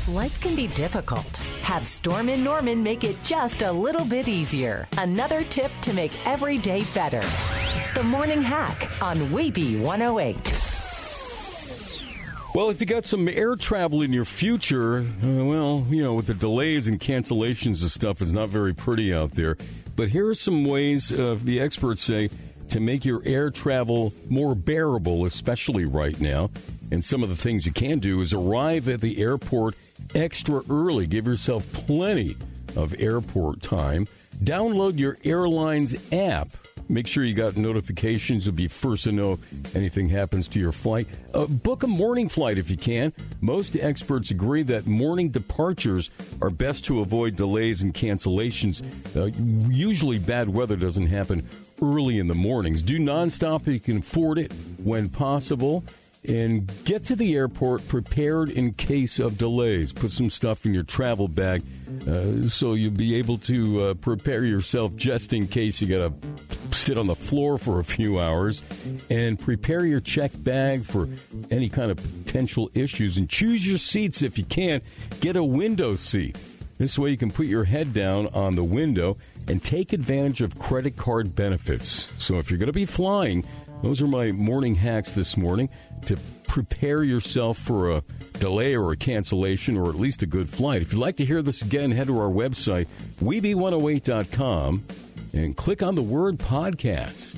Life can be difficult. Have Storm in Norman make it just a little bit easier. Another tip to make every day better. The Morning Hack on Weeby 108. Well, if you got some air travel in your future, with the delays and cancellations and stuff, it's not very pretty out there. But here are some ways, the experts say, to make your air travel more bearable, especially right now. And some of the things you can do is arrive at the airport extra early. Give yourself plenty of airport time. Download your airline's app. Make sure you got notifications. You'll be first to know if anything happens to your flight. Book a morning flight if you can. Most experts agree that morning departures are best to avoid delays and cancellations. Usually bad weather doesn't happen early in the mornings. Do nonstop if you can afford it when possible. And get to the airport prepared in case of delays. Put some stuff in your travel bag so you'll be able to prepare yourself just in case you got to sit on the floor for a few hours. And prepare your check bag for any kind of potential issues. And choose your seats if you can. Get a window seat. This way you can put your head down on the window and take advantage of credit card benefits. So if you're going to be flying, those are my morning hacks this morning to prepare yourself for a delay or a cancellation or at least a good flight. If you'd like to hear this again, head to our website, Weeby108.com, and click on the word podcast.